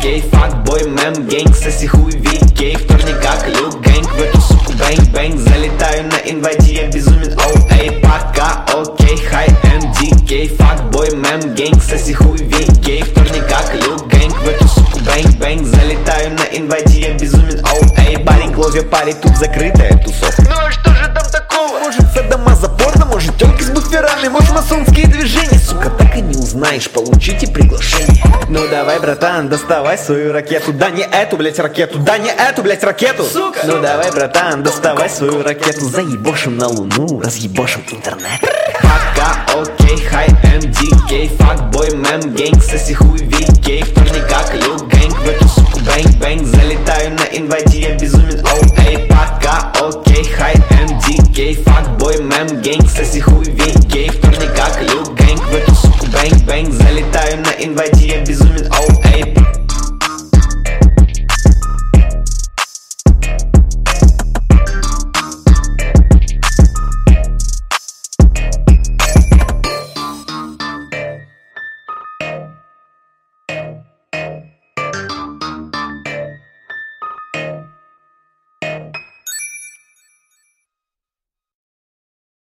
гей, факбой, мем, гэнг, соси хуй, гей, вторник как Люк Гэнг, в эту суку бэнг-бэнг, залетаю на инвайте, я безумен, оу, эй, пока, окей, хай, МД, гей, факбой, мем, гэнг, соси хуй, гей, вторник как Люк Гэнг, в эту суку бэнг-бэнг, залетаю на инвайте, я безумен, оу, эй, парень, клозе, парень, тут закрытая тусовка. Ну а что же там такого? Может садома запорно, может тёлки с буферами, может масонские движения, сука, так и не узнаешь, получите приглашение. Ну давай, братан, доставай свою ракету, да не эту, блять, ракету, да не эту, блять, ракету, сука. Ну давай, братан, доставай свою ракету, заебошим на луну, разъебошим интернет. Пока, окей, хай, МД, гей, факбой, мем, гэнг, соси хуй, гей, вторник как Люк Гэнг, в эту суку бэнг-бэнг, залетаю на инвайте, я безумен, оу, эй, пока, окей, хай, МД, гей, факбой, мем, гэнг, соси хуй, гей, вторник как Люк Гэнг, в эту суку бэнг-бэнг, залетаю на инвайте, я безумен.